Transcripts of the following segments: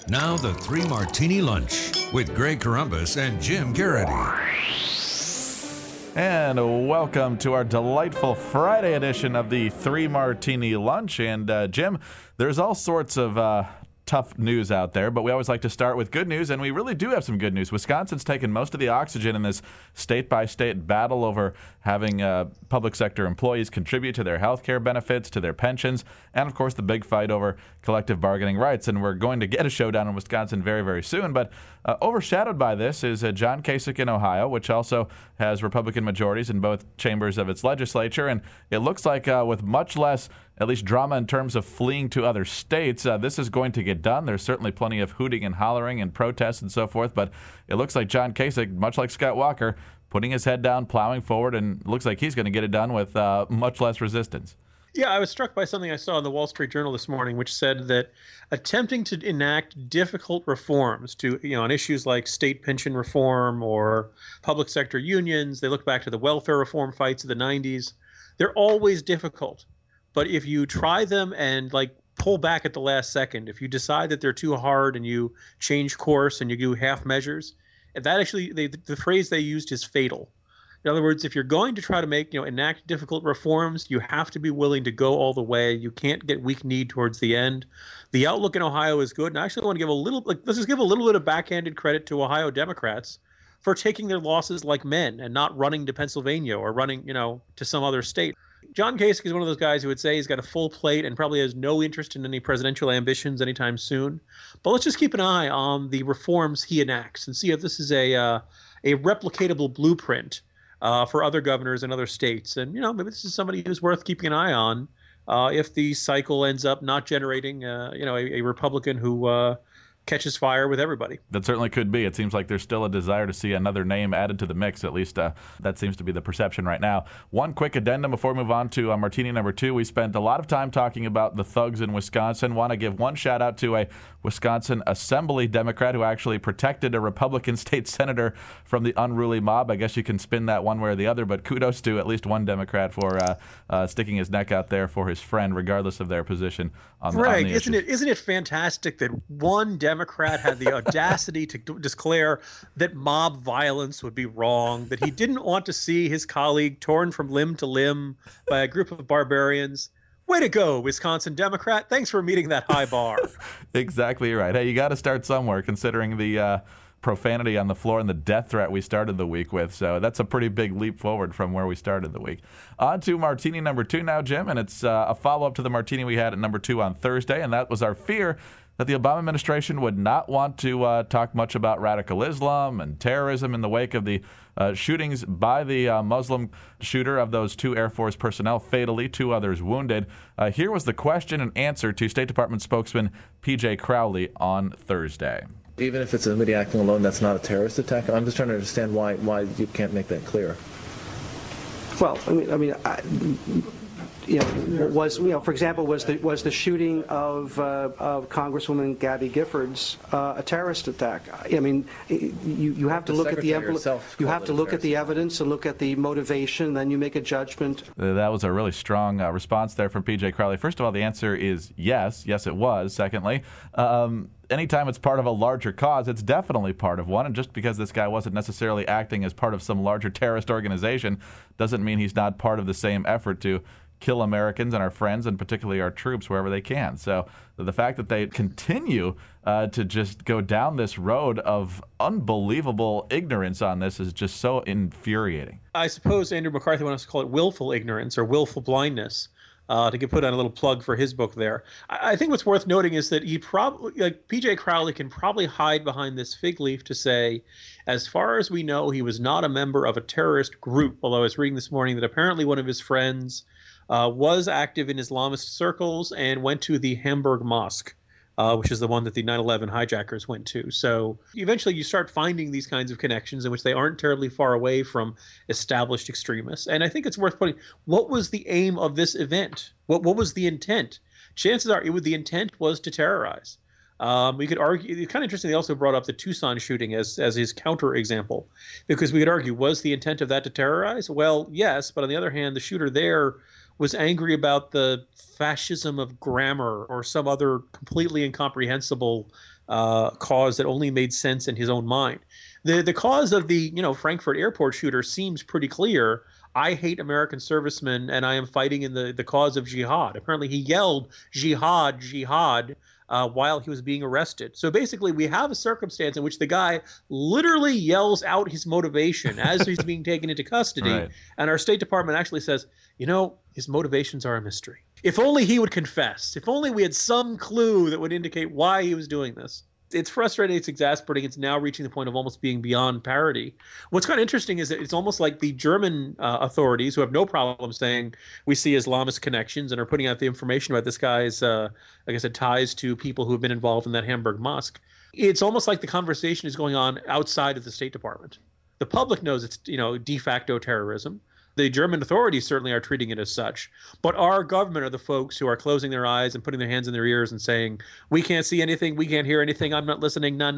Now the Three Martini Lunch with Greg Corombos and Jim Garrity. And welcome to our delightful Friday edition of the Three Martini Lunch. And Jim, there's all sorts of tough news out there, but we always like to start with good news, and we really do have some good news. Wisconsin's taken most of the oxygen in this state-by-state battle over having public sector employees contribute to their health care benefits, to their pensions, and, of course, the big fight over collective bargaining rights. And we're going to get a showdown in Wisconsin very, very soon. But overshadowed by this is John Kasich in Ohio, which also has Republican majorities in both chambers of its legislature. And it looks like with much less, at least, drama in terms of fleeing to other states, this is going to get done. There's certainly plenty of hooting and hollering and protests and so forth, but it looks like John Kasich, much like Scott Walker, putting his head down, plowing forward, and looks like he's going to get it done with much less resistance. Yeah, I was struck by something I saw in the Wall Street Journal this morning, which said that attempting to enact difficult reforms on issues like state pension reform or public sector unions, they look back to the welfare reform fights of the 90s. They're always difficult. But if you try them and pull back at the last second, if you decide that they're too hard and you change course and you do half measures, that actually, the phrase they used is fatal. In other words, if you're going to try to enact difficult reforms, you have to be willing to go all the way. You can't get weak-kneed towards the end. The outlook in Ohio is good, and I actually want to give let's just give a little bit of backhanded credit to Ohio Democrats for taking their losses like men and not running to Pennsylvania or running, to some other state. John Kasich is one of those guys who would say he's got a full plate and probably has no interest in any presidential ambitions anytime soon. But let's just keep an eye on the reforms he enacts and see if this is a replicatable blueprint for other governors in other states. And, maybe this is somebody who's worth keeping an eye on if the cycle ends up not generating, a Republican who catches fire with everybody. That certainly could be. It seems like there's still a desire to see another name added to the mix. At least that seems to be the perception right now. One quick addendum before we move on to Martini number 2. We spent a lot of time talking about the thugs in Wisconsin. Want to give one shout out to a Wisconsin Assembly Democrat who actually protected a Republican state senator from the unruly mob. I guess you can spin that one way or the other, but kudos to at least one Democrat for sticking his neck out there for his friend, regardless of their position on the issue. Isn't it fantastic that one Democrat had the audacity to declare that mob violence would be wrong, that he didn't want to see his colleague torn from limb to limb by a group of barbarians? Way to go, Wisconsin Democrat. Thanks for meeting that high bar. Exactly right. Hey, you got to start somewhere, considering the profanity on the floor and the death threat we started the week with. So that's a pretty big leap forward from where we started the week. On to Martini number 2 now, Jim, and it's a follow-up to the Martini we had at number 2 on Thursday, and that was our fear that the Obama administration would not want to talk much about radical Islam and terrorism in the wake of the shootings by the Muslim shooter of those 2 Air Force personnel, fatally, 2 others wounded. Here was the question and answer to State Department spokesman P.J. Crowley on Thursday. Even if it's somebody acting alone, that's not a terrorist attack? I'm just trying to understand why you can't make that clear. Well, for example, was the shooting of Congresswoman Gabby Giffords a terrorist attack? You have to look at the evidence and look at the motivation, then you make a judgment. That was a really strong response there from P.J. Crowley. First of all, the answer is yes. Yes, it was. Secondly, anytime it's part of a larger cause, it's definitely part of one. And just because this guy wasn't necessarily acting as part of some larger terrorist organization doesn't mean he's not part of the same effort to kill Americans and our friends, and particularly our troops, wherever they can. So the fact that they continue to just go down this road of unbelievable ignorance on this is just so infuriating. I suppose Andrew McCarthy wants to call it willful ignorance or willful blindness. To get put on a little plug for his book there. I think what's worth noting is that he probably, P.J. Crowley can probably hide behind this fig leaf to say, as far as we know, he was not a member of a terrorist group, although I was reading this morning that apparently one of his friends was active in Islamist circles and went to the Hamburg Mosque, which is the one that the 9/11 hijackers went to. So eventually you start finding these kinds of connections in which they aren't terribly far away from established extremists. And I think it's worth putting, what was the aim of this event? What was the intent? Chances are the intent was to terrorize. We could argue, it's kind of interesting, they also brought up the Tucson shooting as his counter example, because we could argue, was the intent of that to terrorize? Well, yes, but on the other hand, the shooter there was angry about the fascism of grammar or some other completely incomprehensible cause that only made sense in his own mind. The cause of the Frankfurt airport shooter seems pretty clear. I hate American servicemen, and I am fighting in the cause of jihad. Apparently, he yelled jihad, jihad while he was being arrested. So basically, we have a circumstance in which the guy literally yells out his motivation as he's being taken into custody. Right. And our State Department actually says, his motivations are a mystery. If only he would confess. If only we had some clue that would indicate why he was doing this. It's frustrating, it's exasperating, it's now reaching the point of almost being beyond parody. What's kind of interesting is that it's almost like the German authorities, who have no problem saying we see Islamist connections and are putting out the information about this guy's, like I said, ties to people who have been involved in that Hamburg mosque. It's almost like the conversation is going on outside of the State Department. The public knows it's, de facto terrorism. The German authorities certainly are treating it as such. But our government are the folks who are closing their eyes and putting their hands in their ears and saying, we can't see anything, we can't hear anything, I'm not listening, nah.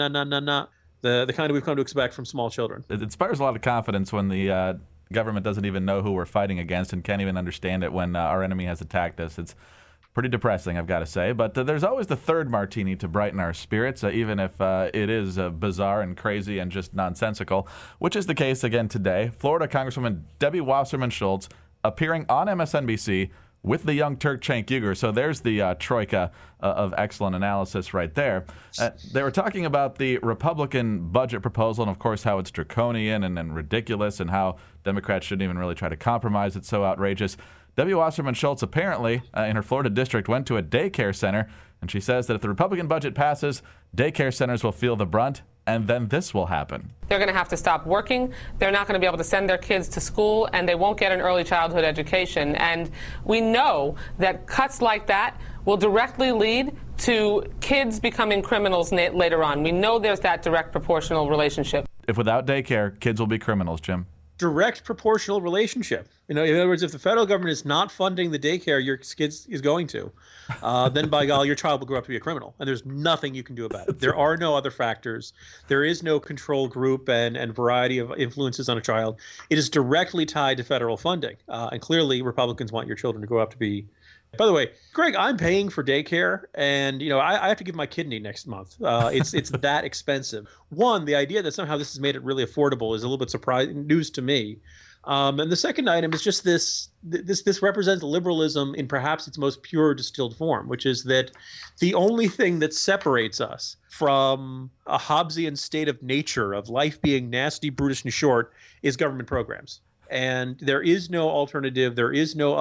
The kind we've come to expect from small children. It inspires a lot of confidence when the government doesn't even know who we're fighting against and can't even understand it when our enemy has attacked us. It's pretty depressing, I've got to say. But there's always the third martini to brighten our spirits, even if it is bizarre and crazy and just nonsensical, which is the case again today. Florida Congresswoman Debbie Wasserman Schultz appearing on MSNBC with the Young Turk Cenk Uygur. So there's the troika of excellent analysis right there. They were talking about the Republican budget proposal and, of course, how it's draconian and ridiculous and how Democrats shouldn't even really try to compromise. It's so outrageous. Debbie Wasserman Schultz apparently, in her Florida district, went to a daycare center, and she says that if the Republican budget passes, daycare centers will feel the brunt, and then this will happen. They're going to have to stop working. They're not going to be able to send their kids to school, and they won't get an early childhood education. And we know that cuts like that will directly lead to kids becoming criminals later on. We know there's that direct proportional relationship. If without daycare, kids will be criminals, Jim. Direct proportional relationship. In other words, if the federal government is not funding the daycare your kid is going to, then by golly, your child will grow up to be a criminal, and there's nothing you can do about it. There are no other factors. There is no control group and variety of influences on a child. It is directly tied to federal funding, and clearly Republicans want your children to grow up to be. By the way, Greg, I'm paying for daycare, and I have to give my kidney next month. It's that expensive. One, the idea that somehow this has made it really affordable is a little bit surprising news to me. And the second item is just this represents liberalism in perhaps its most pure distilled form, which is that the only thing that separates us from a Hobbesian state of nature, of life being nasty, brutish, and short, is government programs. And there is no alternative. There is no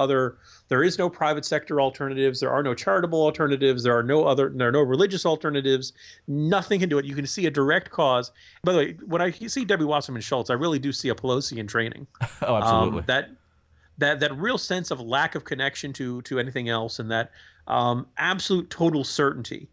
private sector alternatives. There are no charitable alternatives. There are no religious alternatives. Nothing can do it. You can see a direct cause. By the way, when I see Debbie Wasserman Schultz, I really do see a Pelosi in training. Oh, absolutely. That real sense of lack of connection to anything else, and that absolute total certainty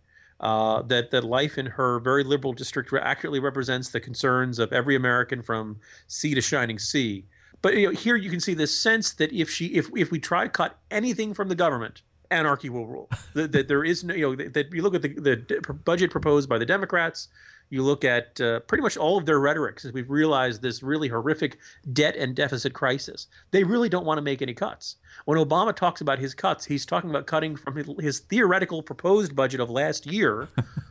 that life in her very liberal district accurately represents the concerns of every American from sea to shining sea. But here you can see this sense that if we try to cut anything from the government, anarchy will rule. that there is no, that you look at the budget proposed by the Democrats, you look at pretty much all of their rhetoric since we've realized this really horrific debt and deficit crisis. They really don't want to make any cuts. When Obama talks about his cuts, he's talking about cutting from his theoretical proposed budget of last year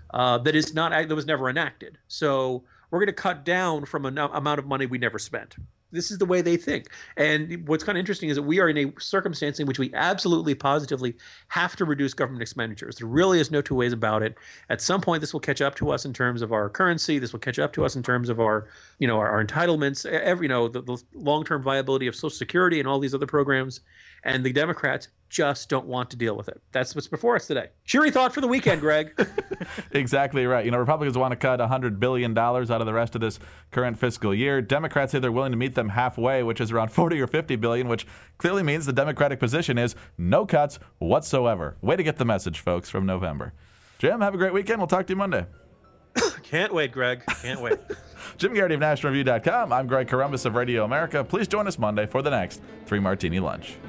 that was never enacted. So we're going to cut down from an amount of money we never spent. This is the way they think. And what's kind of interesting is that we are in a circumstance in which we absolutely, positively have to reduce government expenditures. There really is no two ways about it. At some point, this will catch up to us in terms of our currency. This will catch up to us in terms of our entitlements, the long-term viability of Social Security and all these other programs. And the Democrats just don't want to deal with it. That's what's before us today. Cheery thought for the weekend, Greg. Exactly right. Republicans want to cut $100 billion out of the rest of this current fiscal year. Democrats say they're willing to meet them halfway, which is around 40 or 50 billion, which clearly means the Democratic position is no cuts whatsoever. Way to get the message, folks, from November. Jim, have a great weekend. We'll talk to you Monday. Can't wait, Greg. Can't wait. Jim Garrity of NationalReview.com. I'm Greg Corombos of Radio America. Please join us Monday for the next 3 Martini Lunch.